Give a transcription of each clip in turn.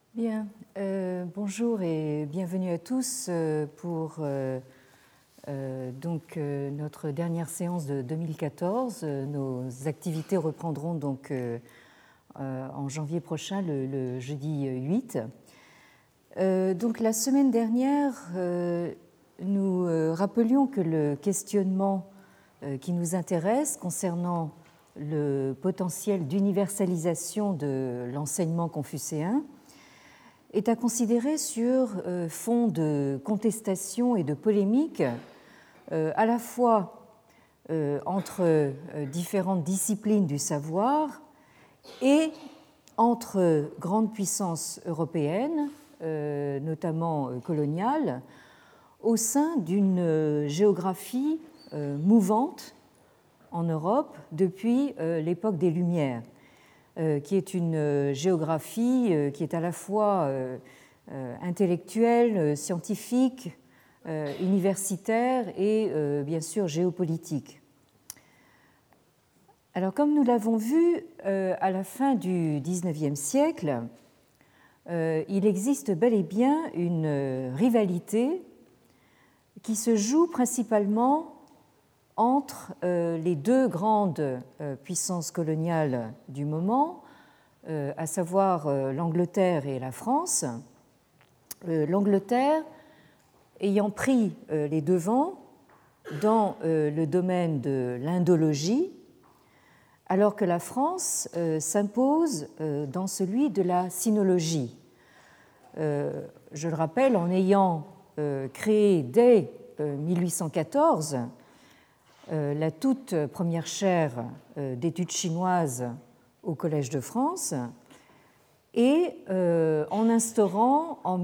Bien, bonjour et bienvenue à tous pour notre dernière séance de 2014. Nos activités reprendront donc en janvier prochain, le jeudi 8. Donc la semaine dernière, nous rappelions que le questionnement qui nous intéresse concernant le potentiel d'universalisation de l'enseignement confucéen est à considérer sur fond de contestation et de polémique, à la fois entre différentes disciplines du savoir et entre grandes puissances européennes, notamment coloniales, au sein d'une géographie mouvante en Europe depuis l'époque des Lumières, qui est une géographie qui est à la fois intellectuelle, scientifique, universitaire et bien sûr géopolitique. Alors, comme nous l'avons vu à la fin du XIXe siècle, il existe bel et bien une rivalité qui se joue principalement entre les deux grandes puissances coloniales du moment, à savoir l'Angleterre et la France. L'Angleterre ayant pris les devants dans le domaine de l'indologie, alors que la France s'impose dans celui de la sinologie. Je le rappelle, en ayant créé dès 1814 la toute première chaire d'études chinoises au Collège de France et en instaurant en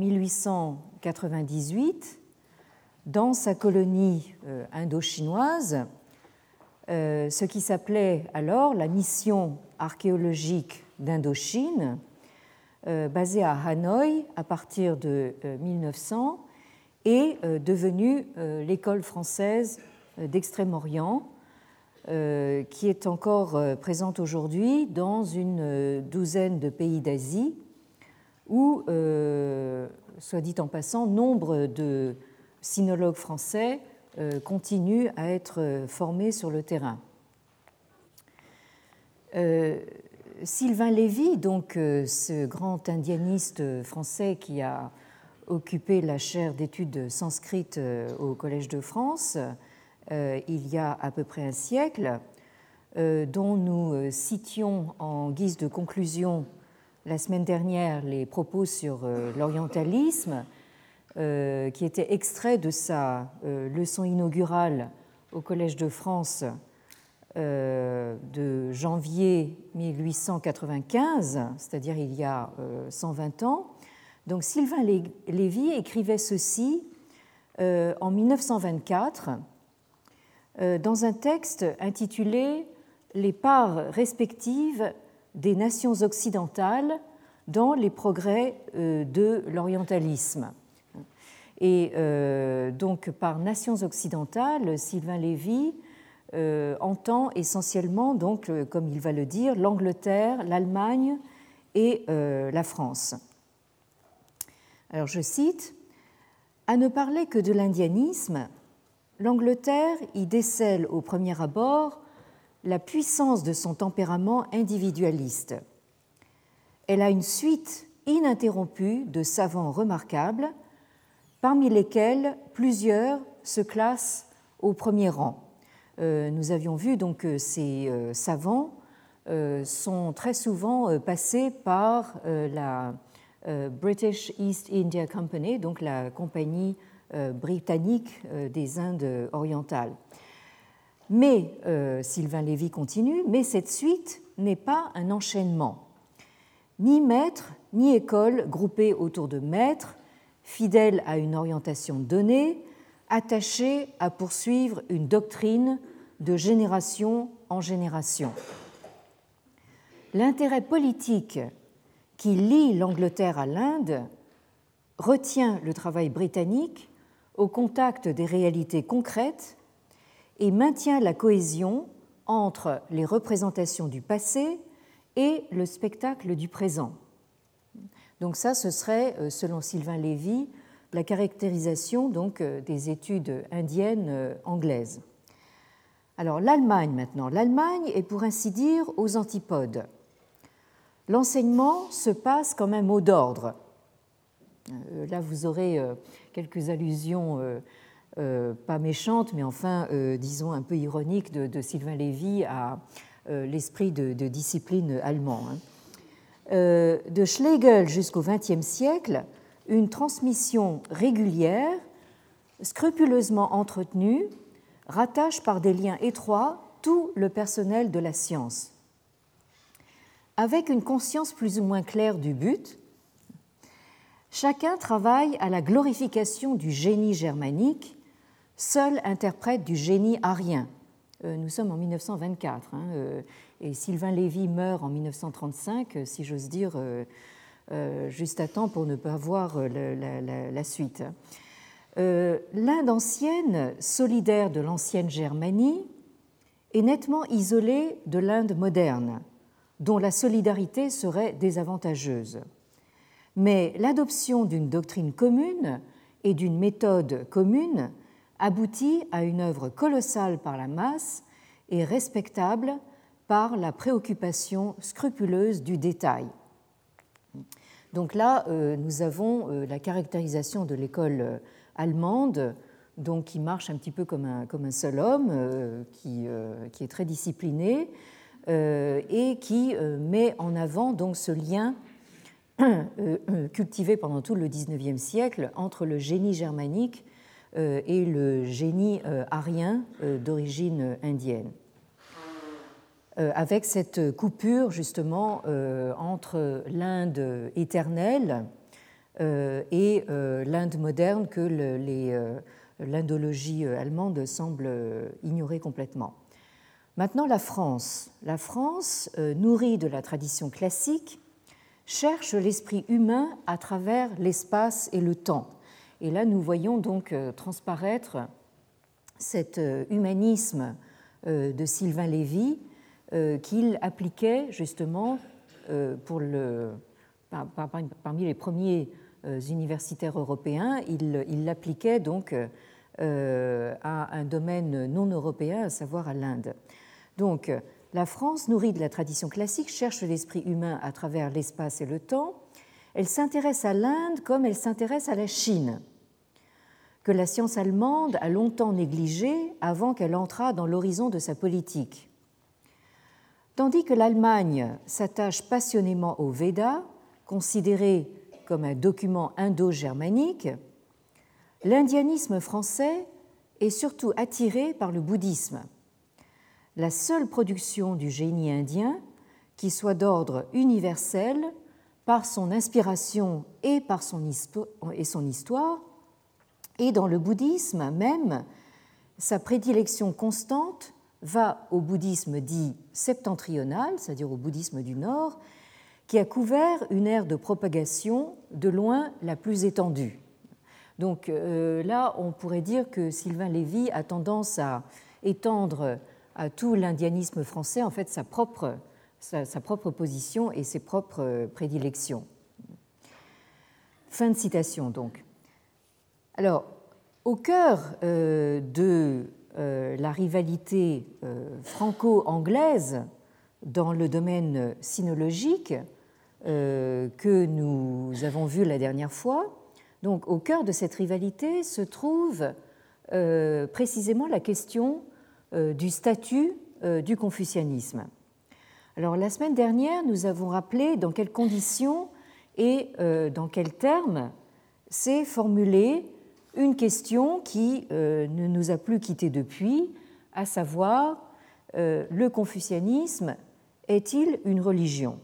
1898 dans sa colonie indo-chinoise ce qui s'appelait alors la mission archéologique d'Indochine, basée à Hanoï à partir de 1900 et devenue l'école française d'Extrême-Orient, qui est encore présente aujourd'hui dans une douzaine de pays d'Asie, où, soit dit en passant, nombre de sinologues français continuent à être formés sur le terrain. Sylvain Lévy, donc ce grand indianiste français qui a occupé la chaire d'études sanskrites au Collège de France, il y a à peu près un siècle, dont nous citions en guise de conclusion la semaine dernière les propos sur l'orientalisme, qui était extrait de sa leçon inaugurale au Collège de France de janvier 1895, c'est-à-dire il y a 120 ans. Donc Sylvain Lévy écrivait ceci en 1924 dans un texte intitulé « Les parts respectives des nations occidentales dans les progrès de l'orientalisme ». Et donc par nations occidentales, Sylvain Lévy entend essentiellement, donc, comme il va le dire, l'Angleterre, l'Allemagne et la France. Alors je cite, « À ne parler que de l'indianisme, l'Angleterre y décèle au premier abord la puissance de son tempérament individualiste. Elle a une suite ininterrompue de savants remarquables, parmi lesquels plusieurs se classent au premier rang. » Nous avions vu donc que ces savants sont très souvent passés par la British East India Company, donc la compagnie britannique des Indes orientales. Mais, Sylvain Lévy continue, mais cette suite n'est pas un enchaînement. Ni maître, ni école groupée autour de maîtres, fidèles à une orientation donnée, attachés à poursuivre une doctrine de génération en génération. L'intérêt politique qui lie l'Angleterre à l'Inde retient le travail britannique au contact des réalités concrètes et maintient la cohésion entre les représentations du passé et le spectacle du présent. Donc ça, ce serait, selon Sylvain Lévy, la caractérisation donc, des études indiennes anglaises. Alors l'Allemagne maintenant. L'Allemagne est pour ainsi dire aux antipodes. L'enseignement se passe comme un mot d'ordre. Là, vous aurez quelques allusions pas méchantes, mais enfin, disons, un peu ironiques de Sylvain Lévy à l'esprit de discipline allemand. De Schlegel jusqu'au XXe siècle, une transmission régulière, scrupuleusement entretenue, rattache par des liens étroits tout le personnel de la science. Avec une conscience plus ou moins claire du but, chacun travaille à la glorification du génie germanique, seul interprète du génie arien. Nous sommes en 1924, et Sylvain Lévy meurt en 1935, si j'ose dire, juste à temps pour ne pas voir la suite. L'Inde ancienne, solidaire de l'ancienne Germanie, est nettement isolée de l'Inde moderne, dont la solidarité serait désavantageuse. Mais l'adoption d'une doctrine commune et d'une méthode commune aboutit à une œuvre colossale par la masse et respectable par la préoccupation scrupuleuse du détail. Donc là, nous avons la caractérisation de l'école allemande, donc qui marche un petit peu comme un seul homme, qui est très discipliné et qui met en avant donc ce lien cultivé pendant tout le XIXe siècle entre le génie germanique et le génie arien d'origine indienne, avec cette coupure justement entre l'Inde éternelle et l'Inde moderne que l'indologie allemande semble ignorer complètement. Maintenant, la France. La France, nourrie de la tradition classique, cherche l'esprit humain à travers l'espace et le temps. Et là, nous voyons donc transparaître cet humanisme de Sylvain Lévy qu'il appliquait justement parmi les premiers universitaires européens. Il l'appliquait donc à un domaine non européen, à savoir à l'Inde. Donc, la France, nourrie de la tradition classique, cherche l'esprit humain à travers l'espace et le temps. Elle s'intéresse à l'Inde comme elle s'intéresse à la Chine, que la science allemande a longtemps négligée avant qu'elle entrât dans l'horizon de sa politique. Tandis que l'Allemagne s'attache passionnément aux Védas, considérés comme un document indo-germanique, l'indianisme français est surtout attiré par le bouddhisme, la seule production du génie indien qui soit d'ordre universel par son inspiration et par son histoire, et dans le bouddhisme même, sa prédilection constante va au bouddhisme dit septentrional, c'est-à-dire au bouddhisme du Nord, qui a couvert une ère de propagation de loin la plus étendue. Donc là, on pourrait dire que Sylvain Lévy a tendance à étendre à tout l'indianisme français en fait sa propre position et ses propres prédilections. Fin de citation donc. Alors, au cœur de la rivalité franco-anglaise dans le domaine sinologique que nous avons vu la dernière fois, donc au cœur de cette rivalité se trouve précisément la question du statut du confucianisme. Alors, la semaine dernière, nous avons rappelé dans quelles conditions et dans quels termes s'est formulée une question qui ne nous a plus quittés depuis, à savoir le confucianisme est-il une religion?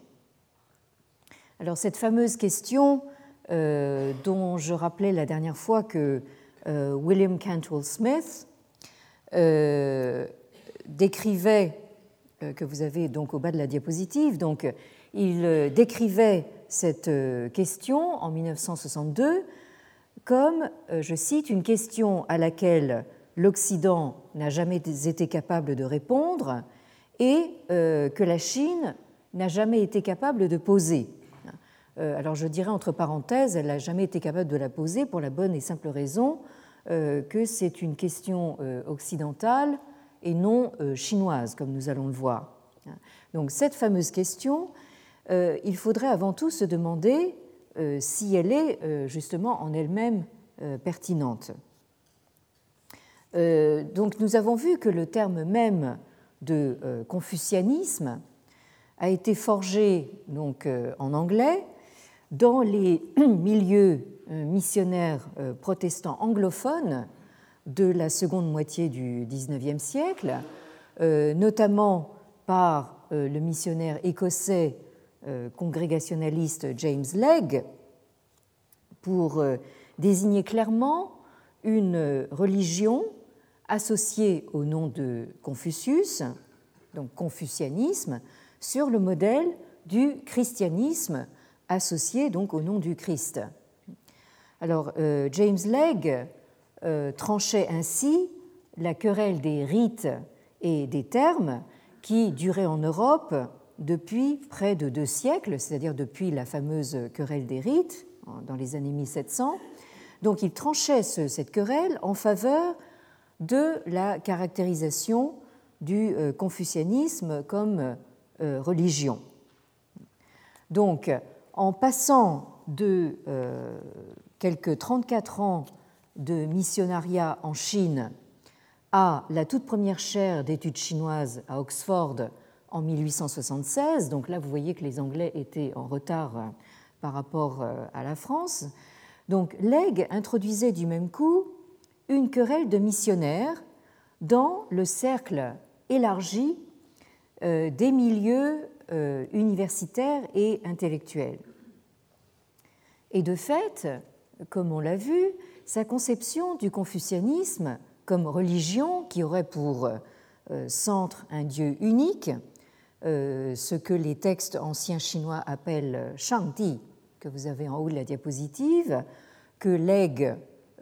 Alors, cette fameuse question dont je rappelais la dernière fois que William Cantwell Smith décrivait, que vous avez donc au bas de la diapositive, donc il décrivait cette question en 1962 comme, je cite, une question à laquelle l'Occident n'a jamais été capable de répondre et que la Chine n'a jamais été capable de poser. Alors je dirais entre parenthèses, elle n'a jamais été capable de la poser pour la bonne et simple raison que c'est une question occidentale et non chinoise, comme nous allons le voir. Donc cette fameuse question, il faudrait avant tout se demander si elle est justement en elle-même pertinente. Donc nous avons vu que le terme même de confucianisme a été forgé donc, en anglais dans les milieux missionnaires protestants anglophones de la seconde moitié du XIXe siècle, notamment par le missionnaire écossais congrégationaliste James Legge, pour désigner clairement une religion associée au nom de Confucius, donc confucianisme, sur le modèle du christianisme associé donc au nom du Christ. Alors James Legge tranchait ainsi la querelle des rites et des termes qui durait en Europe depuis près de 2 siècles, c'est-à-dire depuis la fameuse querelle des rites dans les années 1700. Donc il tranchait cette querelle en faveur de la caractérisation du confucianisme comme religion. Donc, en passant de quelques 34 ans de missionnariat en Chine à la toute première chaire d'études chinoises à Oxford en 1876, donc là vous voyez que les Anglais étaient en retard par rapport à la France, donc Legge introduisait du même coup une querelle de missionnaires dans le cercle élargi des milieux universitaires et intellectuels. Et de fait, comme on l'a vu, sa conception du confucianisme comme religion qui aurait pour centre un dieu unique, ce que les textes anciens chinois appellent Shangdi, que vous avez en haut de la diapositive, que Legge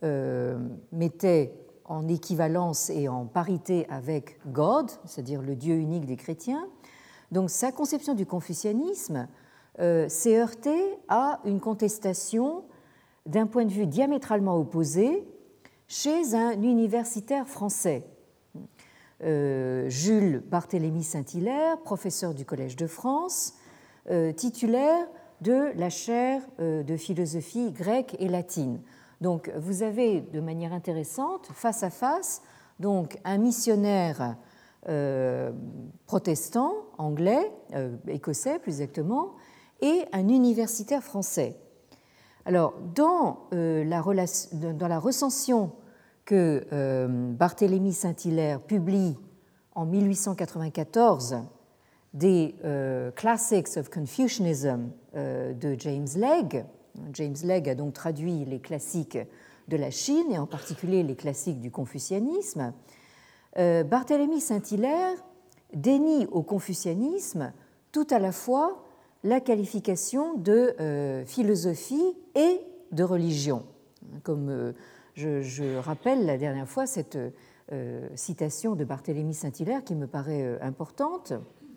mettait en équivalence et en parité avec God, c'est-à-dire le Dieu unique des chrétiens. Donc sa conception du confucianisme s'est heurtée à une contestation d'un point de vue diamétralement opposé chez un universitaire français, Jules Barthélemy Saint-Hilaire, professeur du Collège de France, titulaire de la chaire de philosophie grecque et latine. Donc vous avez de manière intéressante, face à face, donc un missionnaire protestant, anglais, écossais plus exactement, et un universitaire français. Alors, dans la recension que Barthélemy Saint-Hilaire publie en 1894 des Classics of Confucianism de James Legge, James Legge a donc traduit les classiques de la Chine et en particulier les classiques du confucianisme, Barthélemy Saint-Hilaire dénie au confucianisme tout à la fois la qualification de philosophie et de religion. Comme je rappelle la dernière fois cette citation de Barthélemy Saint-Hilaire qui me paraît importante.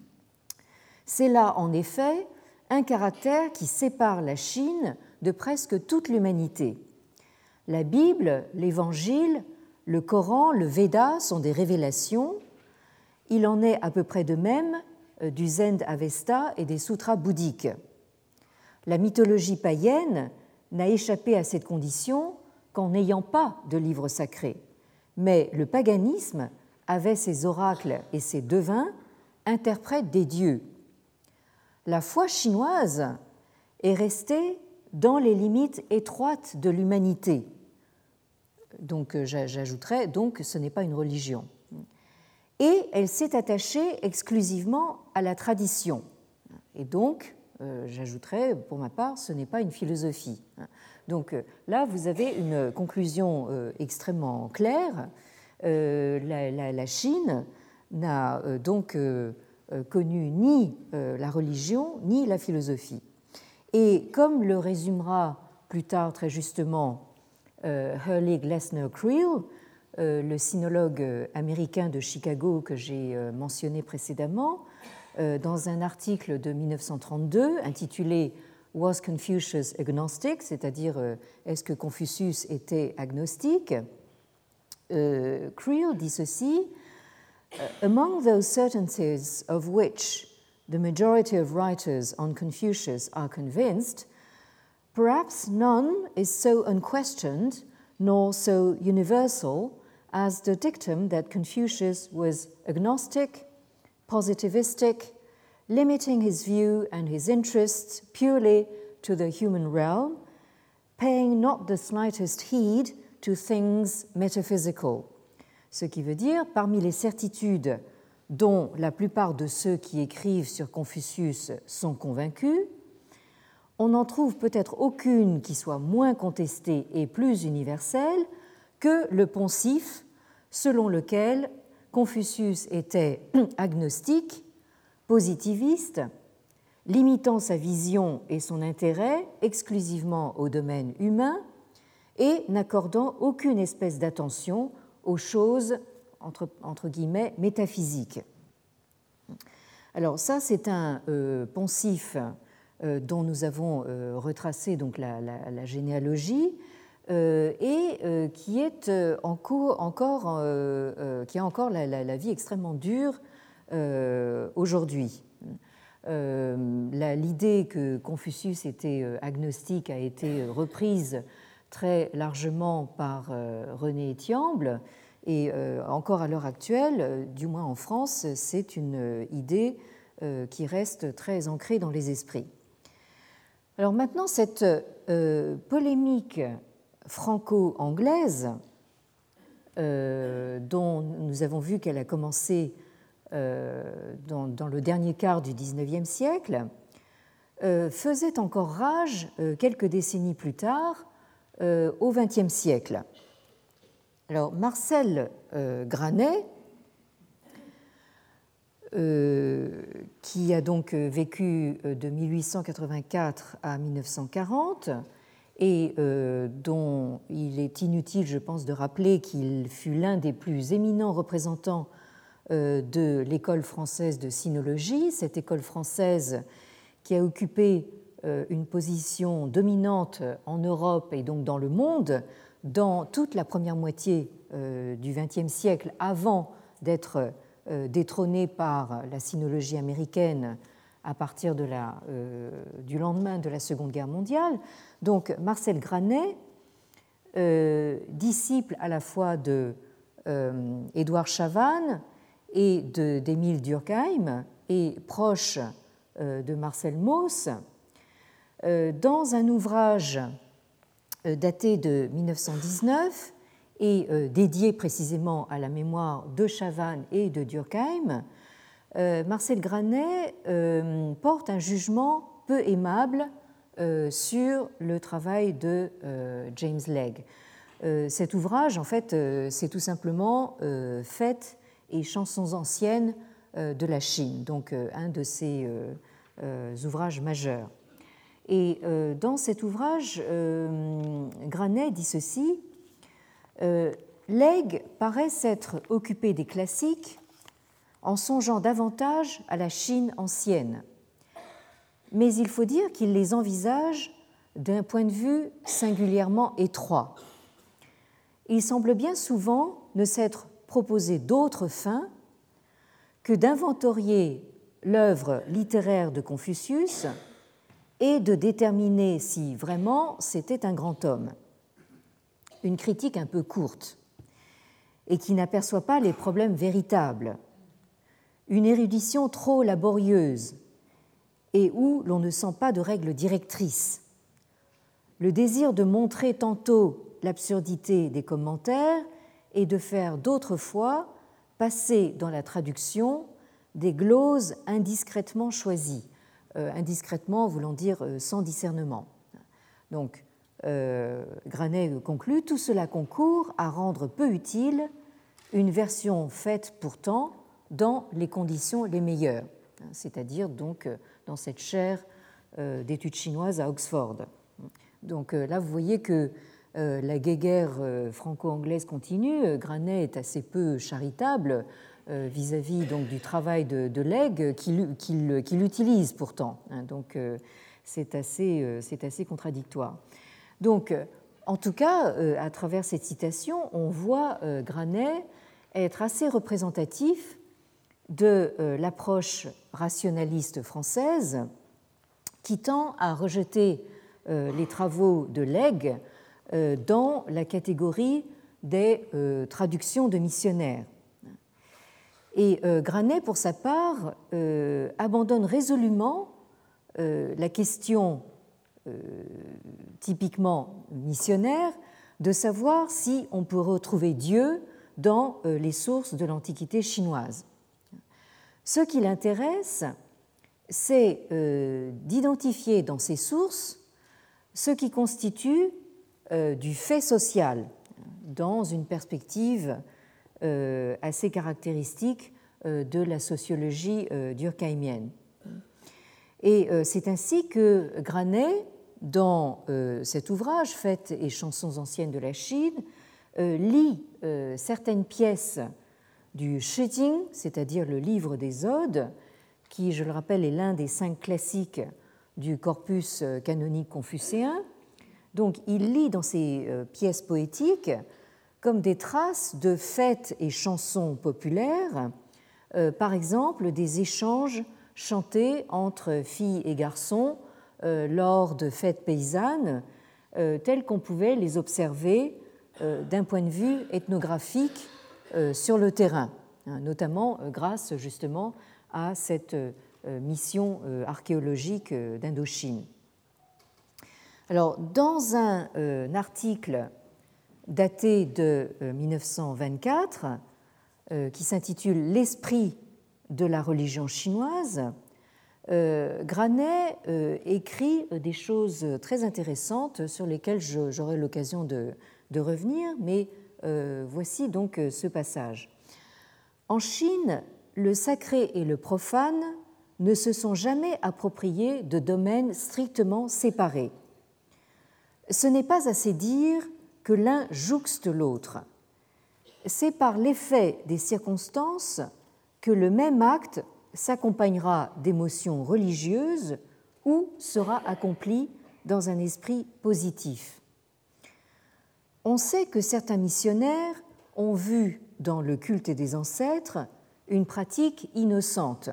C'est là en effet un caractère qui sépare la Chine de presque toute l'humanité. La Bible, l'Évangile, le Coran, le Veda sont des révélations. Il en est à peu près de même du Zen-Avesta et des sutras bouddhiques. La mythologie païenne n'a échappé à cette condition qu'en n'ayant pas de livre sacré. Mais le paganisme avait ses oracles et ses devins, interprètes des dieux. La foi chinoise est restée dans les limites étroites de l'humanité. Donc j'ajouterais donc que ce n'est pas une religion. Et elle s'est attachée exclusivement à la tradition. Et donc, j'ajouterais, pour ma part, ce n'est pas une philosophie. Donc là, vous avez une conclusion extrêmement claire. La Chine n'a donc connu ni la religion ni la philosophie. Et comme le résumera plus tard très justement Hurley Glessner Creel, le sinologue américain de Chicago que j'ai mentionné précédemment, dans un article de 1932 intitulé Was Confucius agnostic, c'est-à-dire est-ce que Confucius était agnostique? Creel dit ceci: Among those certainties of which the majority of writers on Confucius are convinced, perhaps none is so unquestioned nor so universal as the dictum that Confucius was agnostic, positivistic, limiting his view and his interests purely to the human realm, paying not the slightest heed to things metaphysical. Ce qui veut dire, parmi les certitudes dont la plupart de ceux qui écrivent sur Confucius sont convaincus, on n'en trouve peut-être aucune qui soit moins contestée et plus universelle que le poncif selon lequel Confucius était agnostique, positiviste, limitant sa vision et son intérêt exclusivement au domaine humain et n'accordant aucune espèce d'attention aux choses, entre guillemets, métaphysiques. Alors ça, c'est un poncif dont nous avons retracé donc la généalogie et qui est encore qui a encore la vie extrêmement dure aujourd'hui. L'idée que Confucius était agnostique a été reprise très largement par René Etiamble et encore à l'heure actuelle, du moins en France, c'est une idée qui reste très ancrée dans les esprits. Alors maintenant, cette polémique franco-anglaise, dont nous avons vu qu'elle a commencé dans le dernier quart du XIXe siècle, faisait encore rage quelques décennies plus tard, au XXe siècle. Alors Marcel Granet, qui a donc vécu de 1884 à 1940 et dont il est inutile, je pense, de rappeler qu'il fut l'un des plus éminents représentants de l'école française de sinologie, cette école française qui a occupé une position dominante en Europe et donc dans le monde dans toute la première moitié du XXe siècle avant d'être détrônée par la sinologie américaine à partir du lendemain de la Seconde Guerre mondiale. Donc Marcel Granet, disciple à la fois de Édouard Chavannes et d'Émile Durkheim et proche de Marcel Mauss, dans un ouvrage daté de 1919 et dédié précisément à la mémoire de Chavannes et de Durkheim, Marcel Granet porte un jugement peu aimable sur le travail de James Legge. Cet ouvrage, en fait, c'est tout simplement Fêtes et chansons anciennes de la Chine, donc un de ses ouvrages majeurs. Et dans cet ouvrage, Granet dit ceci: Legge paraît s'être occupé des classiques en songeant davantage à la Chine ancienne. Mais il faut dire qu'il les envisage d'un point de vue singulièrement étroit. Il semble bien souvent ne s'être proposé d'autre fin que d'inventorier l'œuvre littéraire de Confucius et de déterminer si vraiment c'était un grand homme. Une critique un peu courte et qui n'aperçoit pas les problèmes véritables. Une érudition trop laborieuse et où l'on ne sent pas de règles directrices. Le désir de montrer tantôt l'absurdité des commentaires et de faire d'autres fois passer dans la traduction des gloses indiscrètement choisies. Indiscrètement voulant dire sans discernement. Donc, Granet conclut: tout cela concourt à rendre peu utile une version faite pourtant dans les conditions les meilleures, c'est-à-dire donc dans cette chaire d'études chinoises à Oxford. Donc là, vous voyez que la guéguerre franco-anglaise continue. Granet est assez peu charitable vis-à-vis donc du travail de Legge qu'il utilise pourtant. Donc c'est assez contradictoire. Donc, en tout cas, à travers cette citation, on voit Granet être assez représentatif de l'approche rationaliste française qui tend à rejeter les travaux de Legge dans la catégorie des traductions de missionnaires. Et Granet, pour sa part, abandonne résolument la question typiquement missionnaire de savoir si on peut retrouver Dieu dans les sources de l'Antiquité chinoise. Ce qui l'intéresse, c'est d'identifier dans ces sources ce qui constitue du fait social dans une perspective assez caractéristique de la sociologie durkheimienne. Et c'est ainsi que Granet, dans cet ouvrage, Faits et chansons anciennes de la Chine, lit certaines pièces du Shijing, c'est-à-dire le livre des Odes, qui, je le rappelle, est l'un des 5 classiques du corpus canonique confucéen. Donc il lit dans ces pièces poétiques comme des traces de fêtes et chansons populaires, par exemple des échanges chantés entre filles et garçons lors de fêtes paysannes, telles qu'on pouvait les observer d'un point de vue ethnographique sur le terrain, notamment grâce justement à cette mission archéologique d'Indochine. Alors, dans un article daté de 1924 qui s'intitule « L'esprit de la religion chinoise », Granet écrit des choses très intéressantes sur lesquelles j'aurai l'occasion de revenir, mais voici donc ce passage. En Chine, le sacré et le profane ne se sont jamais appropriés de domaines strictement séparés. Ce n'est pas assez dire que l'un jouxte l'autre. C'est par l'effet des circonstances que le même acte s'accompagnera d'émotions religieuses ou sera accompli dans un esprit positif. On sait que certains missionnaires ont vu dans le culte des ancêtres une pratique innocente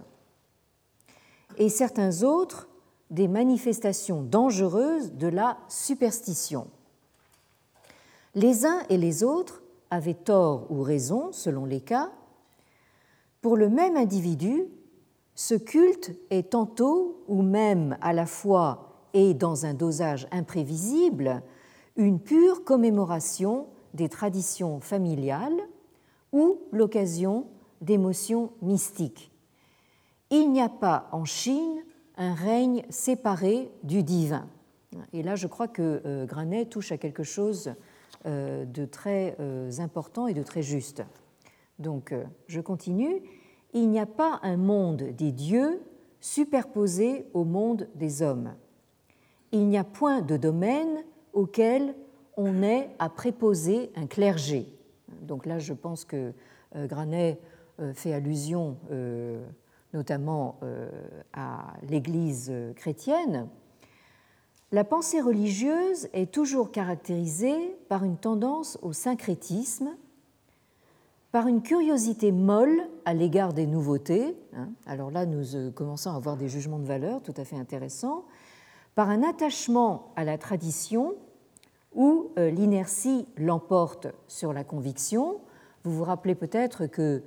et certains autres des manifestations dangereuses de la superstition. Les uns et les autres avaient tort ou raison, selon les cas. Pour le même individu, ce culte est tantôt ou même à la fois et dans un dosage imprévisible une pure commémoration des traditions familiales ou l'occasion d'émotions mystiques. Il n'y a pas en Chine un règne séparé du divin. Et là, je crois que Granet touche à quelque chose de très important et de très juste. Donc, je continue. Il n'y a pas un monde des dieux superposé au monde des hommes. Il n'y a point de domaine auquel on ait à préposer un clergé. Donc là, je pense que Granet fait allusion notamment à l'Église chrétienne. La pensée religieuse est toujours caractérisée par une tendance au syncrétisme, par une curiosité molle à l'égard des nouveautés. Alors là, nous commençons à avoir des jugements de valeur tout à fait intéressants, par un attachement à la tradition où l'inertie l'emporte sur la conviction. Vous vous rappelez peut-être que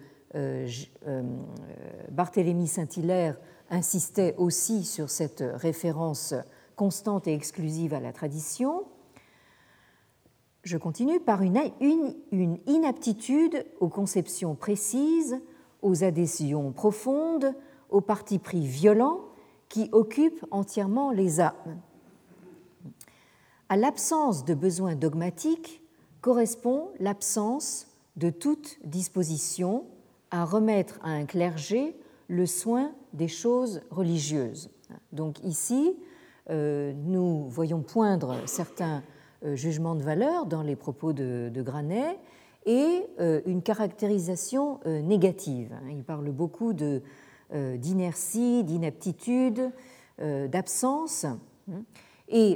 Barthélemy Saint-Hilaire insistait aussi sur cette référence constante et exclusive à la tradition. Je continue par une inaptitude aux conceptions précises, aux adhésions profondes, aux partis pris violents qui occupent entièrement les âmes. À l'absence de besoin dogmatique correspond l'absence de toute disposition à remettre à un clergé le soin des choses religieuses. Donc ici, nous voyons poindre certains jugements de valeur dans les propos de Granet et une caractérisation négative. Il parle beaucoup d'inertie, d'inaptitude, d'absence. Et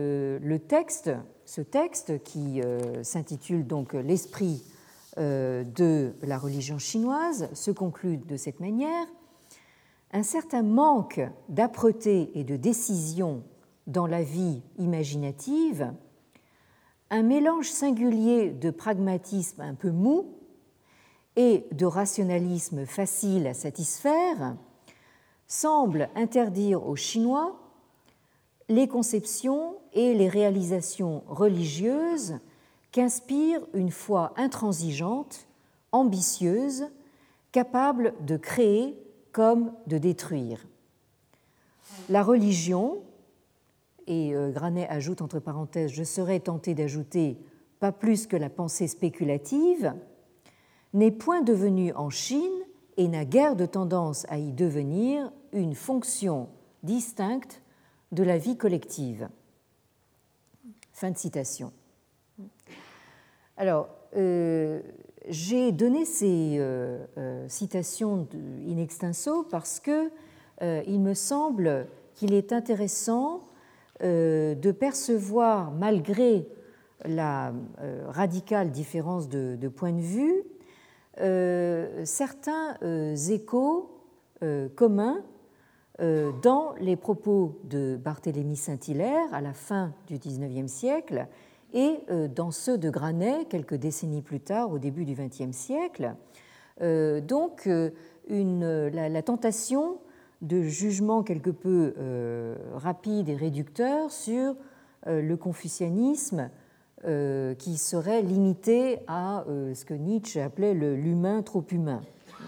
ce texte qui s'intitule donc L'esprit de la religion chinoise se conclut de cette manière. Un certain manque d'âpreté et de décision dans la vie imaginative, un mélange singulier de pragmatisme un peu mou et de rationalisme facile à satisfaire semble interdire aux Chinois les conceptions et les réalisations religieuses qu'inspire une foi intransigeante, ambitieuse, capable de créer comme de détruire. La religion, et Granet ajoute entre parenthèses, je serais tenté d'ajouter, pas plus que la pensée spéculative, n'est point devenue en Chine et n'a guère de tendance à y devenir une fonction distincte de la vie collective. Fin de citation. Alors, j'ai donné ces citations in extenso parce que il me semble qu'il est intéressant de percevoir, malgré la radicale différence de point de vue, certains échos communs dans les propos de Barthélemy Saint-Hilaire à la fin du XIXe siècle et dans ceux de Granet quelques décennies plus tard, au début du XXe siècle. Donc, la tentation de jugement quelque peu rapide et réducteur sur le confucianisme qui serait limité à ce que Nietzsche appelait l'humain trop humain.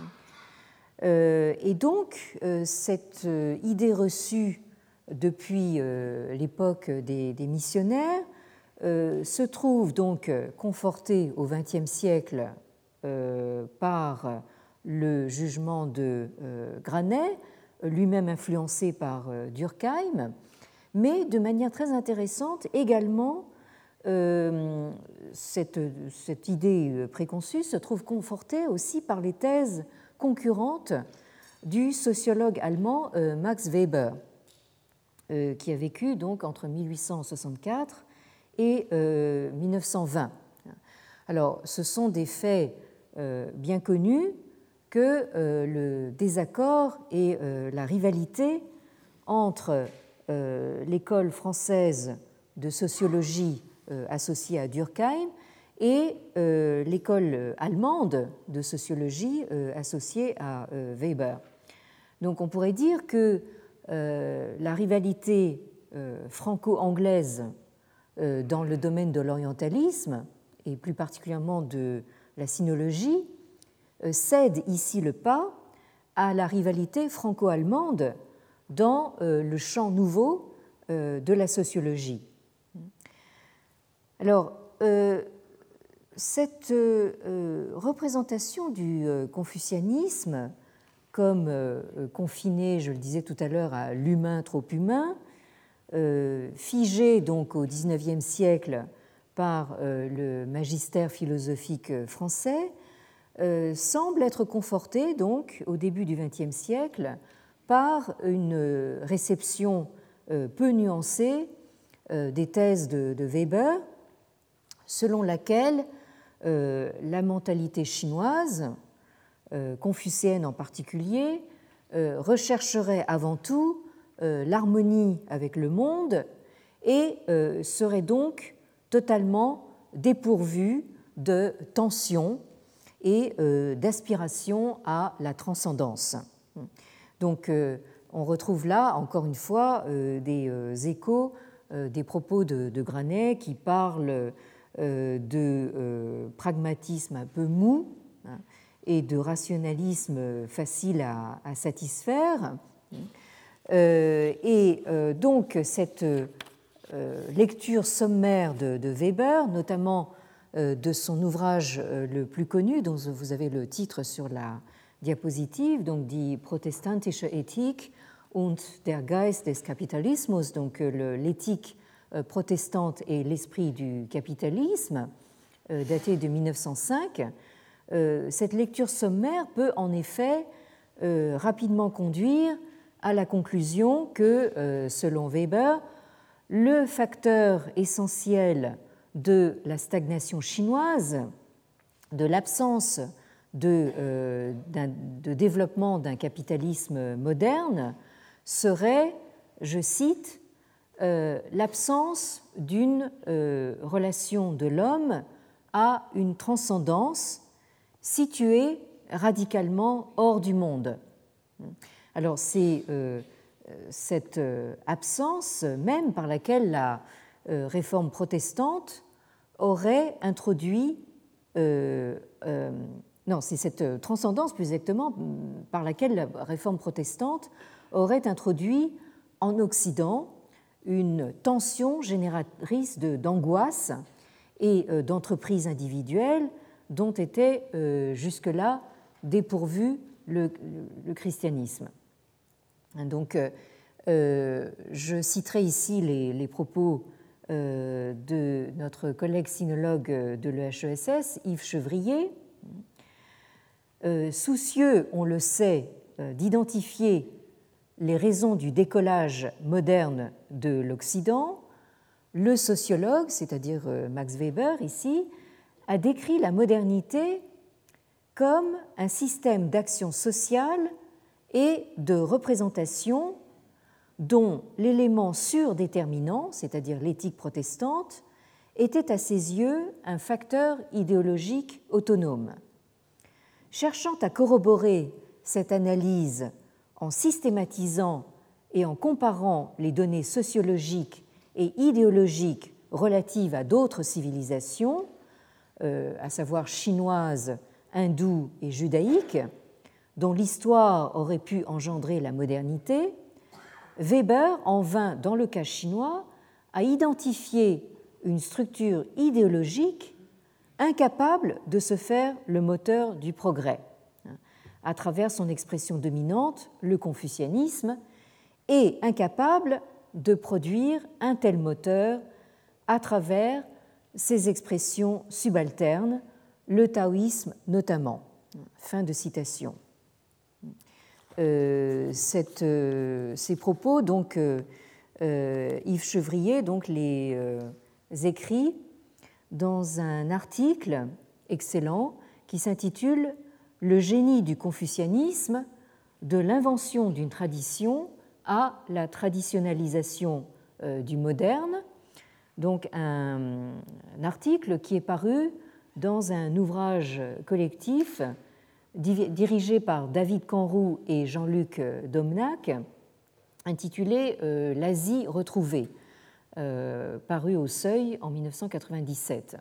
Et donc, cette idée reçue depuis l'époque des missionnaires se trouve donc confortée au XXe siècle par le jugement de Granet, lui-même influencé par Durkheim, mais de manière très intéressante également, cette idée préconçue se trouve confortée aussi par les thèses concurrentes du sociologue allemand Max Weber, qui a vécu donc entre 1864 et 1920. Alors, ce sont des faits bien connus que le désaccord et la rivalité entre l'école française de sociologie associée à Durkheim et l'école allemande de sociologie associée à Weber. Donc on pourrait dire que la rivalité franco-anglaise dans le domaine de l'orientalisme, et plus particulièrement de la sinologie, cède ici le pas à la rivalité franco-allemande dans le champ nouveau de la sociologie. Alors, cette représentation du confucianisme comme confinée, je le disais tout à l'heure, à l'humain trop humain, figée donc au XIXe siècle par le magistère philosophique français, semble être confortée donc au début du XXe siècle par une réception peu nuancée des thèses de Weber, selon laquelle la mentalité chinoise, confucéenne en particulier, rechercherait avant tout l'harmonie avec le monde et serait donc totalement dépourvue de tension et d'aspiration à la transcendance. Donc on retrouve là, encore une fois, des échos des propos de Granet qui parlent de pragmatisme un peu mou et de rationalisme facile à satisfaire. Et donc cette lecture sommaire de Weber, notamment de son ouvrage le plus connu, dont vous avez le titre sur la diapositive, donc Die protestantische Ethik und der Geist des Kapitalismus, donc l'éthique protestante et l'esprit du capitalisme, daté de 1905. Cette lecture sommaire peut en effet rapidement conduire à la conclusion que, selon Weber, le facteur essentiel de la stagnation chinoise, de l'absence de développement d'un capitalisme moderne, serait, je cite, l'absence d'une relation de l'homme à une transcendance située radicalement hors du monde. Alors c'est cette absence même par laquelle la réforme protestante aurait introduit, non, c'est cette transcendance plus exactement par laquelle la réforme protestante aurait introduit en Occident une tension génératrice d'angoisse et d'entreprises individuelles dont était jusque-là dépourvu le christianisme. Donc, je citerai ici les propos de notre collègue sinologue de l'EHESS, Yves Chevrier. Soucieux, on le sait, d'identifier les raisons du décollage moderne de l'Occident, le sociologue, c'est-à-dire Max Weber ici, a décrit la modernité comme un système d'action sociale et de représentation dont l'élément surdéterminant, c'est-à-dire l'éthique protestante, était à ses yeux un facteur idéologique autonome. Cherchant à corroborer cette analyse en systématisant et en comparant les données sociologiques et idéologiques relatives à d'autres civilisations, à savoir chinoises, hindoues et judaïques, dont l'histoire aurait pu engendrer la modernité, Weber en vint, dans le cas chinois, à identifier une structure idéologique incapable de se faire le moteur du progrès, à travers son expression dominante, le confucianisme, et incapable de produire un tel moteur à travers ses expressions subalternes, le taoïsme notamment. Fin de citation. Ces propos, donc, Yves Chevrier donc, les écrit dans un article excellent qui s'intitule « Le génie du confucianisme, de l'invention d'une tradition à la traditionnalisation du moderne », donc un article qui est paru dans un ouvrage collectif dirigé par David Canroux et Jean-Luc Domnac, intitulé « L'Asie retrouvée », paru au Seuil en 1997.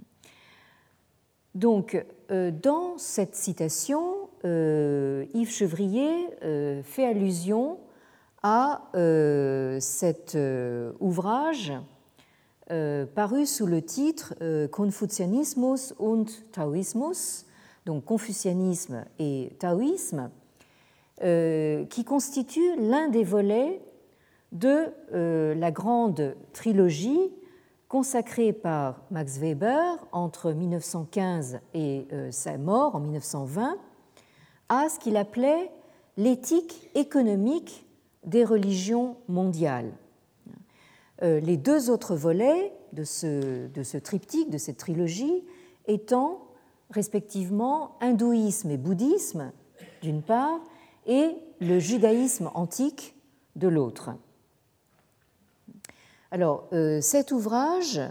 Donc, dans cette citation, Yves Chevrier fait allusion à cet ouvrage paru sous le titre Confucianismus und Taoismus, donc confucianisme et taoïsme, qui constitue l'un des volets de la grande trilogie consacrée par Max Weber entre 1915 et sa mort en 1920 à ce qu'il appelait l'éthique économique des religions mondiales. Les deux autres volets de ce triptyque, de cette trilogie, étant respectivement hindouisme et bouddhisme d'une part et le judaïsme antique de l'autre. Alors, cet ouvrage,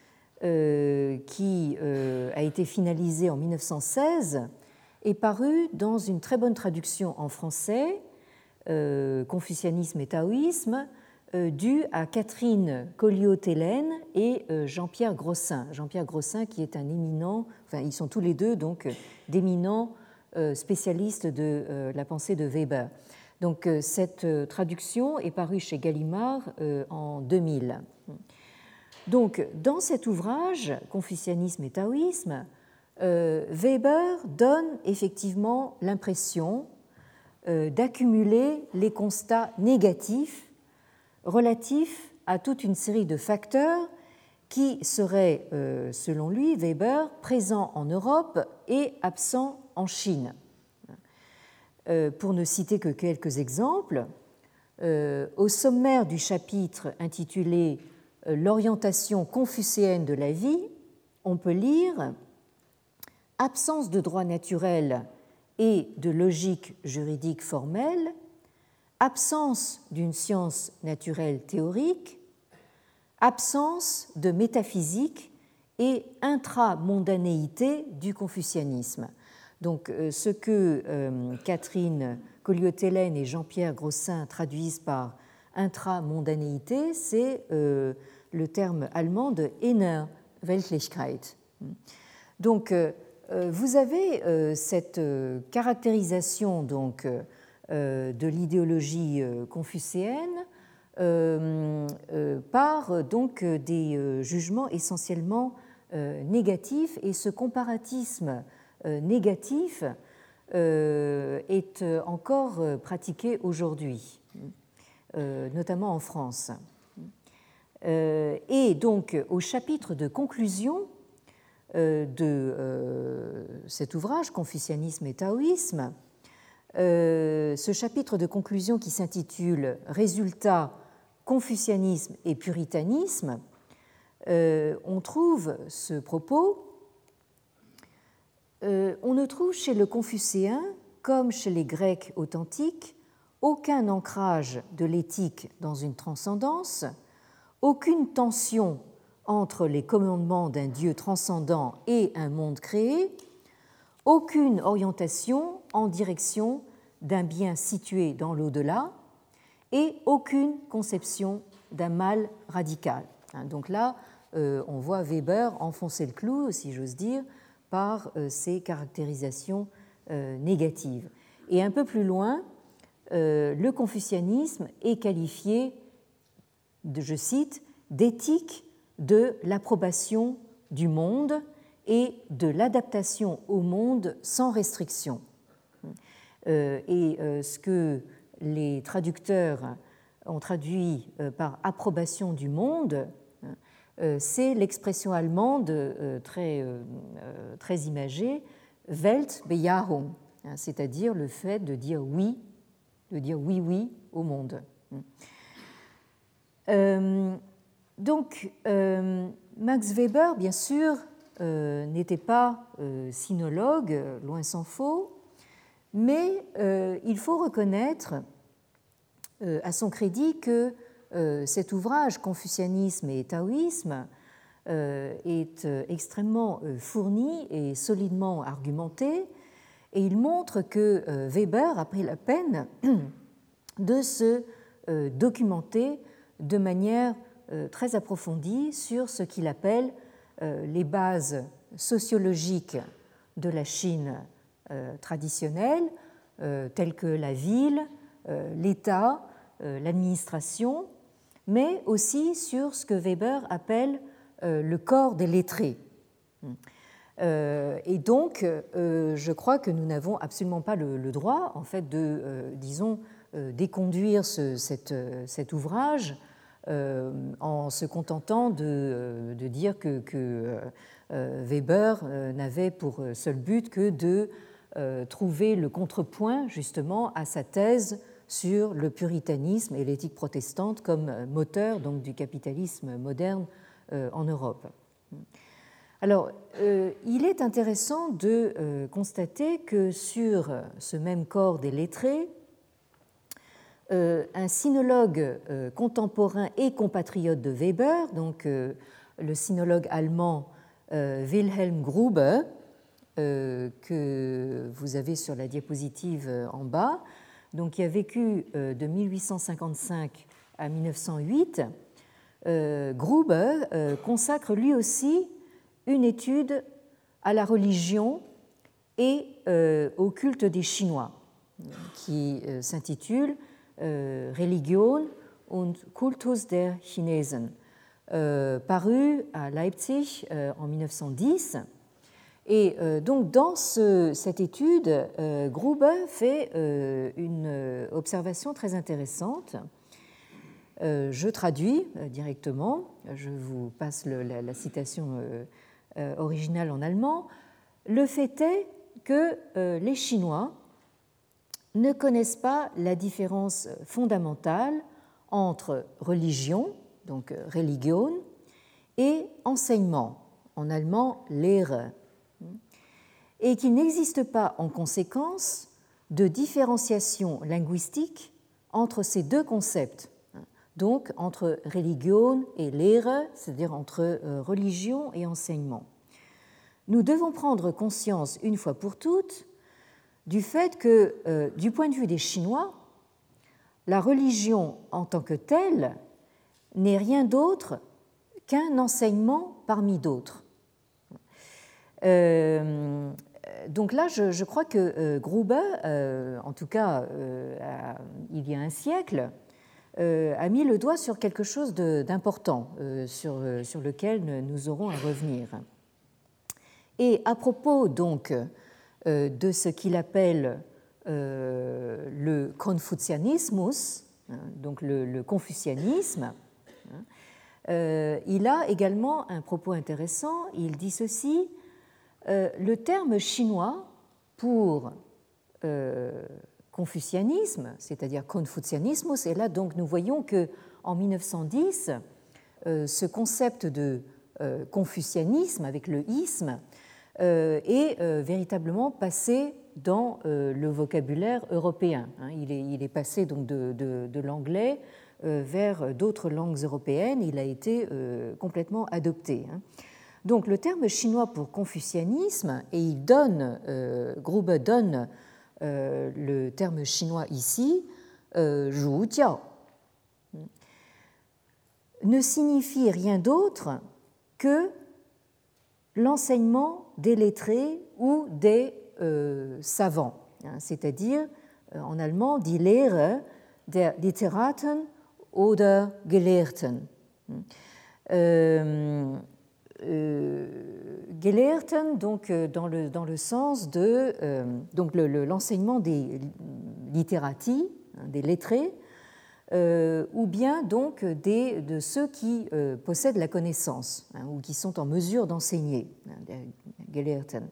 qui a été finalisé en 1916, est paru dans une très bonne traduction en français, Confucianisme et taoïsme, due à Catherine Colliot-Télène et Jean-Pierre Grossin. Jean-Pierre Grossin, qui est un éminent, enfin, ils sont tous les deux donc d'éminents spécialistes de la pensée de Weber. Donc, cette traduction est parue chez Gallimard en 2000. Donc, dans cet ouvrage, Confucianisme et taoïsme, Weber donne effectivement l'impression d'accumuler les constats négatifs relatifs à toute une série de facteurs qui seraient, selon lui, Weber, présents en Europe et absents en Chine. Pour ne citer que quelques exemples, au sommaire du chapitre intitulé l'orientation confucéenne de la vie, on peut lire « absence de droit naturel et de logique juridique formelle, absence d'une science naturelle théorique, absence de métaphysique et intramondanéité du confucianisme ». Donc, ce que Catherine Colliot-Hellen et Jean-Pierre Grossin traduisent par intramondanéité, c'est le terme allemand de Innerweltlichkeit. Donc, vous avez cette caractérisation donc, de l'idéologie confucéenne par donc, des jugements essentiellement négatifs, et ce comparatisme négatif est encore pratiqué aujourd'hui, notamment en France. Et donc, au chapitre de conclusion de cet ouvrage, Confucianisme et taoïsme, ce chapitre de conclusion qui s'intitule « Résultats, confucianisme et puritanisme », on trouve ce propos. On ne trouve chez le confucéen, comme chez les Grecs authentiques, aucun ancrage de l'éthique dans une transcendance, aucune tension entre les commandements d'un Dieu transcendant et un monde créé, aucune orientation en direction d'un bien situé dans l'au-delà et aucune conception d'un mal radical. Donc là, on voit Weber enfoncer le clou, si j'ose dire, par ces caractérisations négatives. Et un peu plus loin, le confucianisme est qualifié, je cite, d'éthique de l'approbation du monde et de l'adaptation au monde sans restriction. Et ce que les traducteurs ont traduit par approbation du monde, c'est l'expression allemande très imagée, Weltbejahung, c'est-à-dire le fait de dire oui au monde. Donc, Max Weber, bien sûr, n'était pas sinologue, loin s'en faut, mais il faut reconnaître à son crédit que cet ouvrage, Confucianisme et taoïsme, est extrêmement fourni et solidement argumenté, et il montre que Weber a pris la peine de se documenter de manière très approfondie sur ce qu'il appelle les bases sociologiques de la Chine traditionnelle, telles que la ville, l'État, l'administration, mais aussi sur ce que Weber appelle le corps des lettrés. Et donc, je crois que nous n'avons absolument pas le droit, en fait, de, disons, déconduire cet ouvrage en se contentant de dire que Weber n'avait pour seul but que de trouver le contrepoint, justement, à sa thèse sur le puritanisme et l'éthique protestante comme moteur donc, du capitalisme moderne en Europe. Alors, il est intéressant de constater que sur ce même corps des lettrés, un sinologue contemporain et compatriote de Weber, donc le sinologue allemand Wilhelm Gruber, que vous avez sur la diapositive en bas, donc qui a vécu de 1855 à 1908, Gruber consacre lui aussi une étude à la religion et au culte des Chinois, qui s'intitule Religion und Kultus der Chinesen, paru à Leipzig en 1910. Et donc dans cette étude, Gruber fait une observation très intéressante. Je traduis directement, je vous passe la citation originale en allemand. Le fait est que les Chinois ne connaissent pas la différence fondamentale entre religion, donc Religion, et enseignement, en allemand Lehre, et qu'il n'existe pas en conséquence de différenciation linguistique entre ces deux concepts, donc entre Religion et Lehre, c'est-à-dire entre religion et enseignement. Nous devons prendre conscience une fois pour toutes du fait que, du point de vue des Chinois, la religion en tant que telle n'est rien d'autre qu'un enseignement parmi d'autres. Donc là, je crois que Gruber, en tout cas il y a un siècle, a mis le doigt sur quelque chose d'important sur lequel nous aurons à revenir. Et à propos donc de ce qu'il appelle le confucianismus, donc le confucianisme, il a également un propos intéressant. Il dit ceci: le terme chinois pour confucianisme, c'est-à-dire confucianismus, et là donc nous voyons que en 1910, ce concept de confucianisme avec le isme est véritablement passé dans le vocabulaire européen. Il est passé donc de l'anglais vers d'autres langues européennes. Il a été complètement adopté. Donc le terme chinois pour confucianisme, et il donne, Gruber donne le terme chinois ici, Zhujiao, ne signifie rien d'autre que l'enseignement des lettrés ou des savants, c'est-à-dire en allemand die Lehre der Literaten oder Gelehrten. Gelehrten, donc dans le sens de donc l'enseignement des literati, des lettrés, ou bien donc de ceux qui possèdent la connaissance ou qui sont en mesure d'enseigner, Gelehrten.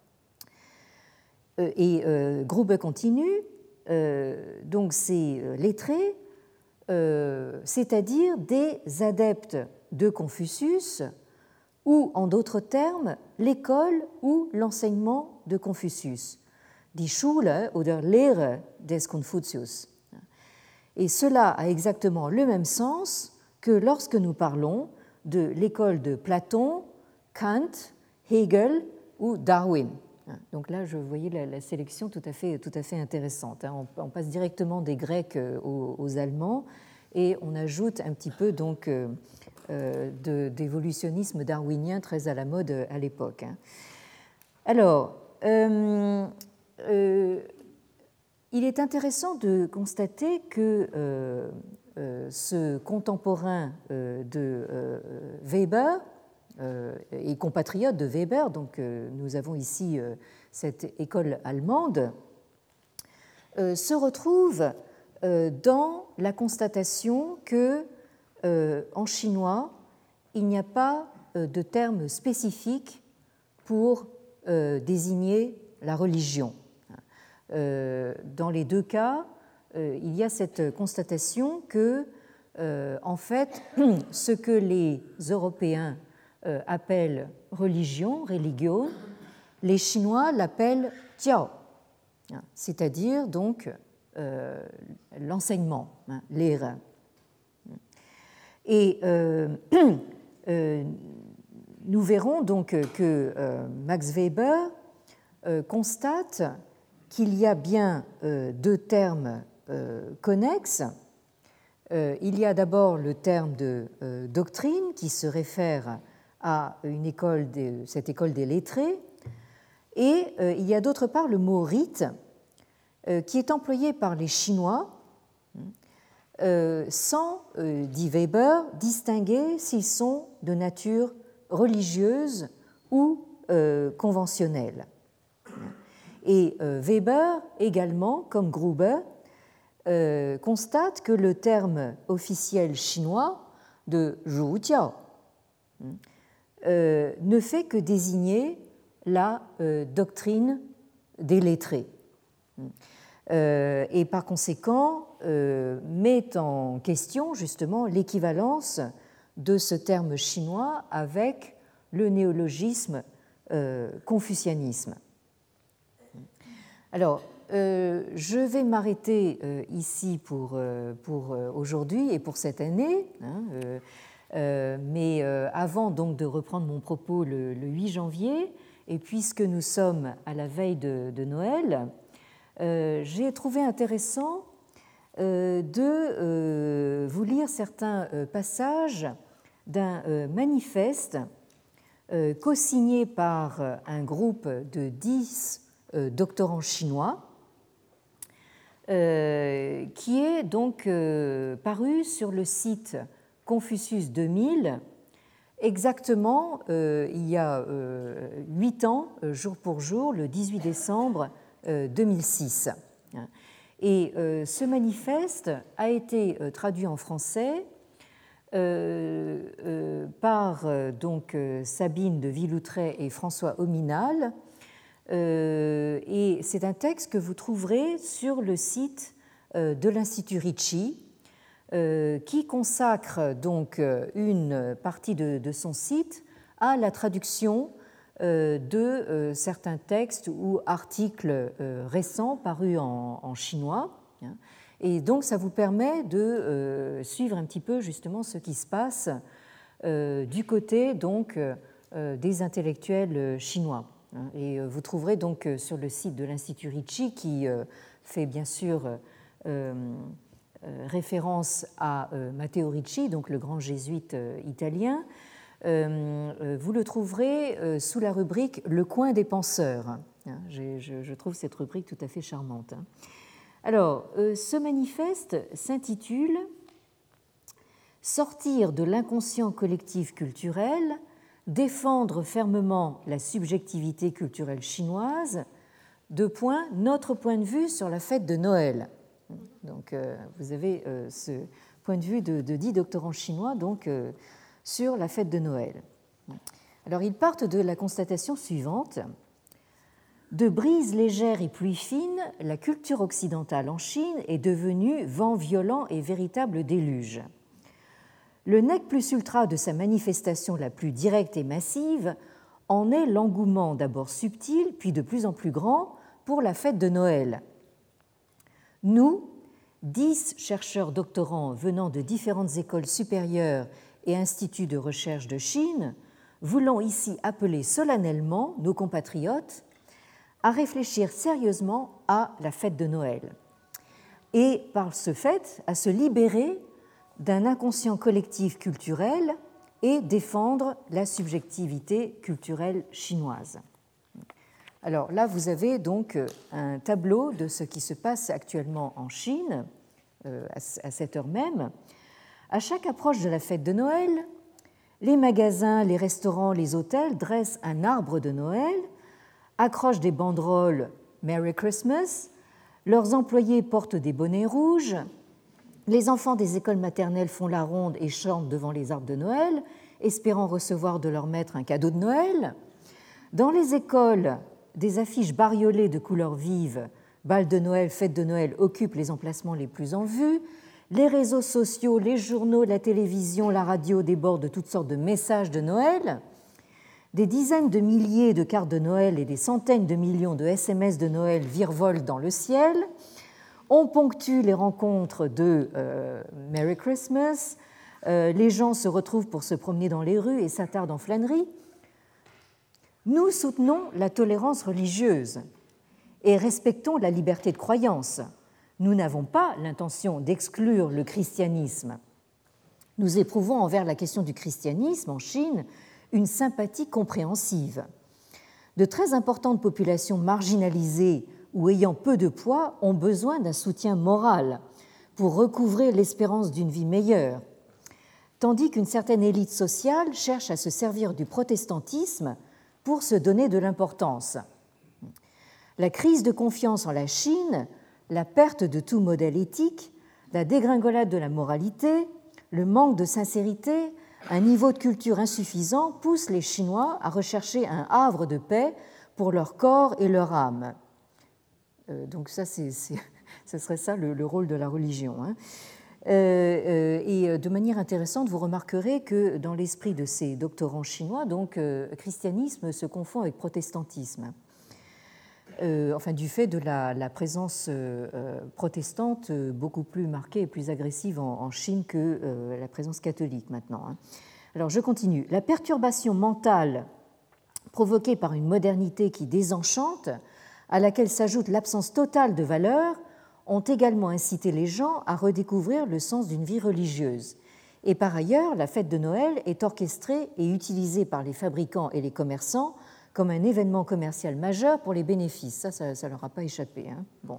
Et Gruber continue, donc ces lettrés, c'est-à-dire des adeptes de Confucius, ou en d'autres termes, l'école ou l'enseignement de Confucius, die Schule oder Lehre des Confucius. Et cela a exactement le même sens que lorsque nous parlons de l'école de Platon, Kant, Hegel ou Darwin. Donc là, je voyais la sélection tout à fait intéressante. On passe directement des Grecs aux Allemands et on ajoute un petit peu donc d'évolutionnisme darwinien très à la mode à l'époque. Alors, il est intéressant de constater que ce contemporain de Weber et compatriote de Weber, donc nous avons ici cette école allemande, se retrouve dans la constatation que en chinois, il n'y a pas de terme spécifique pour désigner la religion. Dans les deux cas, il y a cette constatation que, en fait, ce que les Européens appellent religion, les Chinois l'appellent jiao, c'est-à-dire donc l'enseignement, l'ère. Et nous verrons donc que Max Weber constate qu'il y a bien deux termes connexes. Il y a d'abord le terme de doctrine qui se réfère à cette école des lettrés, et il y a d'autre part le mot rite qui est employé par les Chinois sans, dit Weber, distinguer s'ils sont de nature religieuse ou conventionnelle. Et Weber également, comme Gruber, constate que le terme officiel chinois de Zhujiao ne fait que désigner la doctrine des lettrés. Et par conséquent met en question justement l'équivalence de ce terme chinois avec le néologisme confucianisme. Alors, je vais m'arrêter ici pour aujourd'hui et pour cette année, mais avant donc de reprendre mon propos le 8 janvier, et puisque nous sommes à la veille de Noël, j'ai trouvé intéressant de vous lire certains passages d'un manifeste co-signé par un groupe de 10 doctorants chinois, qui est donc paru sur le site Confucius 2000, exactement il y a 8 ans, jour pour jour, le 18 décembre 2006. Et ce manifeste a été traduit en français par donc Sabine de Villoutret et François Ominal, et c'est un texte que vous trouverez sur le site de l'Institut Ricci, qui consacre donc une partie de son site à la traduction de certains textes ou articles récents parus en chinois. Et donc ça vous permet de suivre un petit peu justement ce qui se passe du côté donc des intellectuels chinois. Et vous trouverez donc sur le site de l'Institut Ricci, qui fait bien sûr référence à Matteo Ricci, donc le grand jésuite italien, vous le trouverez sous la rubrique « Le coin des penseurs ». Je trouve cette rubrique tout à fait charmante. Alors, ce manifeste s'intitule « Sortir de l'inconscient collectif culturel, défendre fermement la subjectivité culturelle chinoise, notre point de vue sur la fête de Noël ». Donc, vous avez ce point de vue de 10 doctorants chinois donc, sur la fête de Noël. Alors, ils partent de la constatation suivante. De brise légère et pluie fine, la culture occidentale en Chine est devenue vent violent et véritable déluge. Le nec plus ultra de sa manifestation la plus directe et massive en est l'engouement d'abord subtil, puis de plus en plus grand, pour la fête de Noël. Nous, 10 chercheurs doctorants venant de différentes écoles supérieures et instituts de recherche de Chine, voulons ici appeler solennellement nos compatriotes à réfléchir sérieusement à la fête de Noël et, par ce fait, à se libérer d'un inconscient collectif culturel et défendre la subjectivité culturelle chinoise. Alors là, vous avez donc un tableau de ce qui se passe actuellement en Chine à cette heure même. À chaque approche de la fête de Noël, les magasins, les restaurants, les hôtels dressent un arbre de Noël, accrochent des banderoles « Merry Christmas », leurs employés portent des bonnets rouges, les enfants des écoles maternelles font la ronde et chantent devant les arbres de Noël, espérant recevoir de leur maître un cadeau de Noël. Dans les écoles, des affiches bariolées de couleurs vives, bal de Noël, fête de Noël, occupent les emplacements les plus en vue. Les réseaux sociaux, les journaux, la télévision, la radio débordent de toutes sortes de messages de Noël. Des dizaines de milliers de cartes de Noël et des centaines de millions de SMS de Noël virevolent dans le ciel. On ponctue les rencontres de Merry Christmas. Les gens se retrouvent pour se promener dans les rues et s'attardent en flânerie. Nous soutenons la tolérance religieuse et respectons la liberté de croyance. Nous n'avons pas l'intention d'exclure le christianisme. Nous éprouvons envers la question du christianisme en Chine une sympathie compréhensive. De très importantes populations marginalisées ou ayant peu de poids ont besoin d'un soutien moral pour recouvrer l'espérance d'une vie meilleure, tandis qu'une certaine élite sociale cherche à se servir du protestantisme pour se donner de l'importance. La crise de confiance en la Chine, la perte de tout modèle éthique, la dégringolade de la moralité, le manque de sincérité, un niveau de culture insuffisant poussent les Chinois à rechercher un havre de paix pour leur corps et leur âme. Donc ça, ce serait ça le rôle de la religion. Et de manière intéressante, vous remarquerez que dans l'esprit de ces doctorants chinois, donc, christianisme se confond avec protestantisme. Enfin, du fait de la présence protestante beaucoup plus marquée et plus agressive en Chine que la présence catholique maintenant. Alors, je continue. La perturbation mentale provoquée par une modernité qui désenchante, à laquelle s'ajoute l'absence totale de valeurs, ont également incité les gens à redécouvrir le sens d'une vie religieuse. Et par ailleurs, la fête de Noël est orchestrée et utilisée par les fabricants et les commerçants comme un événement commercial majeur pour les bénéfices. Ça ne leur a pas échappé. Bon.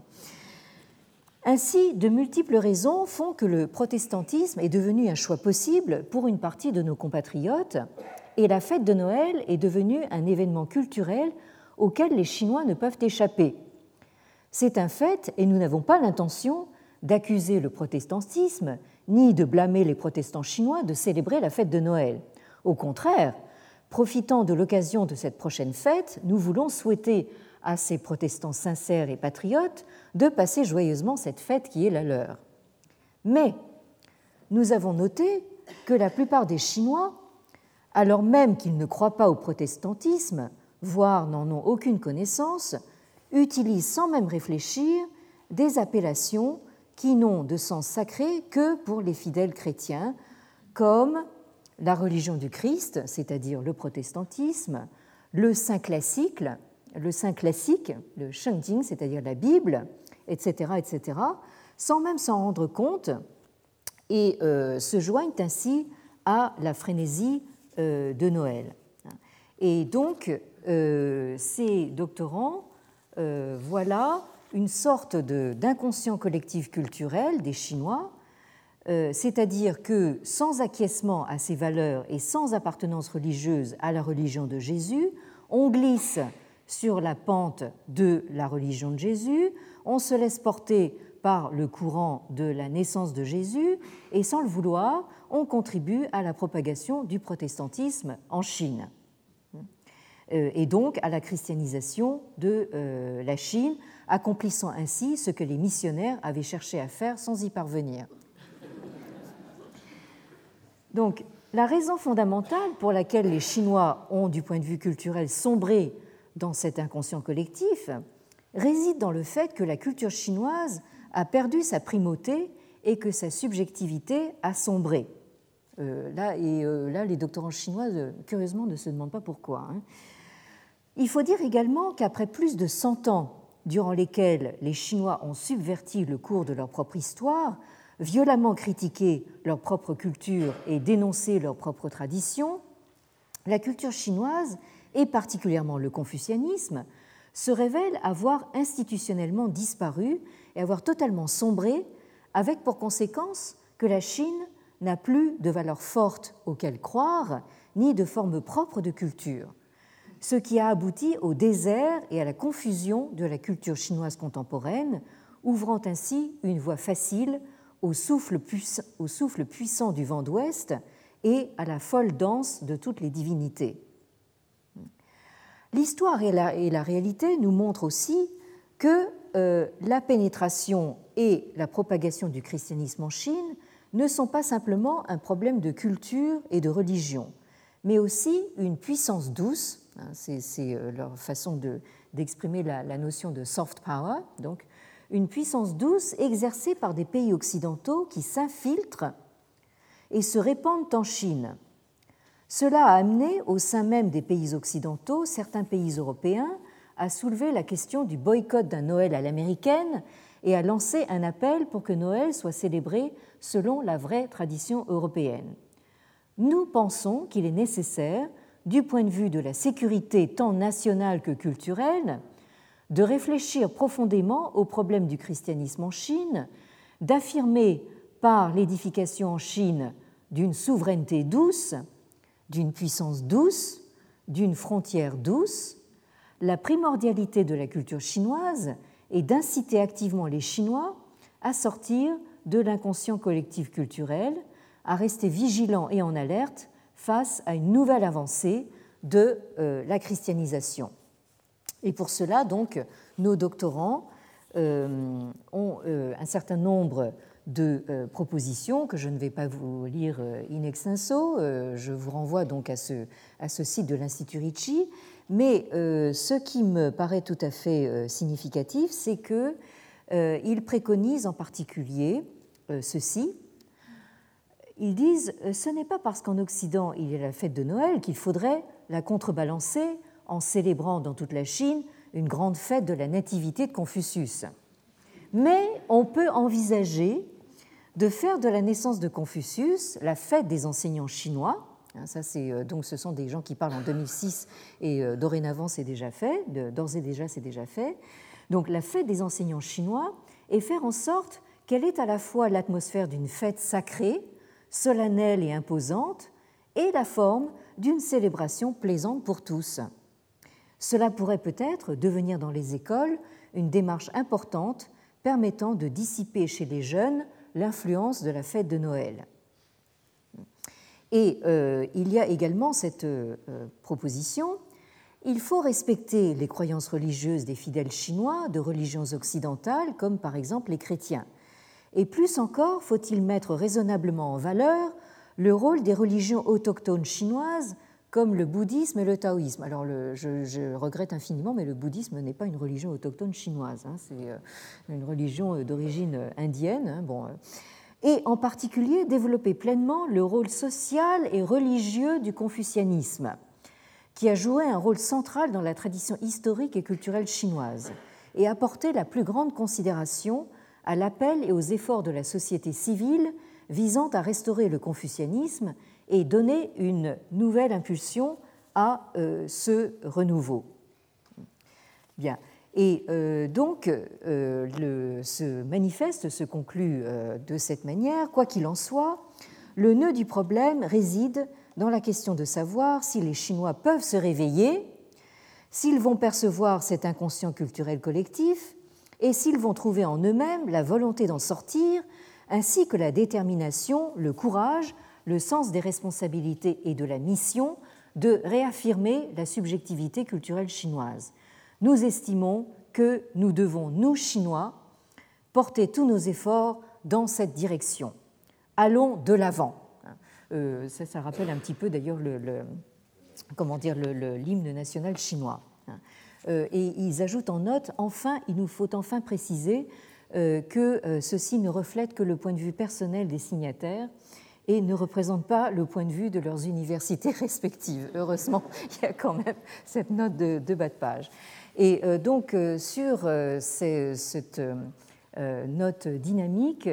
Ainsi, de multiples raisons font que le protestantisme est devenu un choix possible pour une partie de nos compatriotes, et la fête de Noël est devenue un événement culturel auquel les Chinois ne peuvent échapper. C'est un fait, et nous n'avons pas l'intention d'accuser le protestantisme, ni de blâmer les protestants chinois de célébrer la fête de Noël. Au contraire, profitant de l'occasion de cette prochaine fête, nous voulons souhaiter à ces protestants sincères et patriotes de passer joyeusement cette fête qui est la leur. Mais nous avons noté que la plupart des Chinois, alors même qu'ils ne croient pas au protestantisme, voire n'en ont aucune connaissance, utilisent sans même réfléchir des appellations qui n'ont de sens sacré que pour les fidèles chrétiens, comme la religion du Christ, c'est-à-dire le protestantisme, le saint classique, le Shengjing, c'est-à-dire la Bible, etc., etc., sans même s'en rendre compte, et se joignent ainsi à la frénésie de Noël. Et donc, ces doctorants, voilà une sorte d'inconscient collectif culturel des Chinois, c'est-à-dire que sans acquiescement à ces valeurs et sans appartenance religieuse à la religion de Jésus, on glisse sur la pente de la religion de Jésus, on se laisse porter par le courant de la naissance de Jésus et sans le vouloir, on contribue à la propagation du protestantisme en Chine et donc à la christianisation de la Chine, accomplissant ainsi ce que les missionnaires avaient cherché à faire sans y parvenir. Donc, la raison fondamentale pour laquelle les Chinois ont, du point de vue culturel, sombré dans cet inconscient collectif réside dans le fait que la culture chinoise a perdu sa primauté et que sa subjectivité a sombré. Là, les doctorants chinois, curieusement, ne se demandent pas pourquoi. Il faut dire également qu'après plus de 100 ans durant lesquels les Chinois ont subverti le cours de leur propre histoire, violemment critiqué leur propre culture et dénoncé leur propre tradition, la culture chinoise, et particulièrement le confucianisme, se révèle avoir institutionnellement disparu et avoir totalement sombré, avec pour conséquence que la Chine n'a plus de valeurs fortes auxquelles croire, ni de forme propre de culture, ce qui a abouti au désert et à la confusion de la culture chinoise contemporaine, ouvrant ainsi une voie facile au souffle puissant du vent d'ouest et à la folle danse de toutes les divinités. L'histoire et la réalité nous montrent aussi que la pénétration et la propagation du christianisme en Chine ne sont pas simplement un problème de culture et de religion, mais aussi une puissance douce, c'est leur façon d'exprimer la notion de soft power, donc une puissance douce exercée par des pays occidentaux qui s'infiltrent et se répandent en Chine. Cela a amené au sein même des pays occidentaux certains pays européens à soulever la question du boycott d'un Noël à l'américaine et à lancer un appel pour que Noël soit célébré selon la vraie tradition européenne. Nous pensons qu'il est nécessaire, du point de vue de la sécurité tant nationale que culturelle, de réfléchir profondément au problème du christianisme en Chine, d'affirmer par l'édification en Chine d'une souveraineté douce, d'une puissance douce, d'une frontière douce, la primordialité de la culture chinoise est d'inciter activement les Chinois à sortir de l'inconscient collectif culturel, à rester vigilants et en alerte face à une nouvelle avancée de la christianisation. Et pour cela, donc, nos doctorants ont un certain nombre de propositions que je ne vais pas vous lire in extenso. Je vous renvoie donc à ce site de l'Institut Ricci. Mais ce qui me paraît tout à fait significatif, c'est qu'ils préconisent en particulier ceci. Ils disent « Ce n'est pas parce qu'en Occident il y a la fête de Noël qu'il faudrait la contrebalancer en célébrant dans toute la Chine une grande fête de la nativité de Confucius. Mais on peut envisager de faire de la naissance de Confucius la fête des enseignants chinois. » Ça, donc, ce sont des gens qui parlent en 2006 et dorénavant, c'est déjà fait, d'ores et déjà, c'est déjà fait. Donc, la fête des enseignants chinois, et faire en sorte qu'elle ait à la fois l'atmosphère d'une fête sacrée, solennelle et imposante, et la forme d'une célébration plaisante pour tous. Cela pourrait peut-être devenir dans les écoles une démarche importante permettant de dissiper chez les jeunes l'influence de la fête de Noël. Et il y a également cette proposition. Il faut respecter les croyances religieuses des fidèles chinois de religions occidentales, comme par exemple les chrétiens. Et plus encore, faut-il mettre raisonnablement en valeur le rôle des religions autochtones chinoises, comme le bouddhisme et le taoïsme. Alors, je regrette infiniment, mais le bouddhisme n'est pas une religion autochtone chinoise, c'est une religion d'origine indienne. Et en particulier développer pleinement le rôle social et religieux du confucianisme, qui a joué un rôle central dans la tradition historique et culturelle chinoise, et apporter la plus grande considération à l'appel et aux efforts de la société civile visant à restaurer le confucianisme et donner une nouvelle impulsion à ce renouveau. Bien. Et donc, ce manifeste se conclut de cette manière. Quoi qu'il en soit, le nœud du problème réside dans la question de savoir si les Chinois peuvent se réveiller, s'ils vont percevoir cet inconscient culturel collectif et s'ils vont trouver en eux-mêmes la volonté d'en sortir, ainsi que la détermination, le courage, le sens des responsabilités et de la mission de réaffirmer la subjectivité culturelle chinoise. Nous estimons que nous devons, nous, Chinois, porter tous nos efforts dans cette direction. Allons de l'avant. Ça rappelle un petit peu d'ailleurs l'hymne national chinois. Et ils ajoutent en note, enfin, il nous faut enfin préciser que ceci ne reflète que le point de vue personnel des signataires et ne représente pas le point de vue de leurs universités respectives. Heureusement, il y a quand même cette note de bas de page. Et donc, sur cette note dynamique,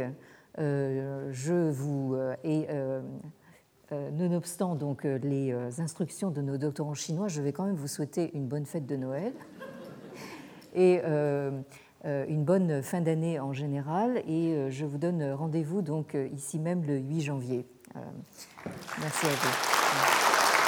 nonobstant donc les instructions de nos doctorants chinois, je vais quand même vous souhaiter une bonne fête de Noël et une bonne fin d'année en général. Et je vous donne rendez-vous donc ici même le 8 janvier. Merci à vous.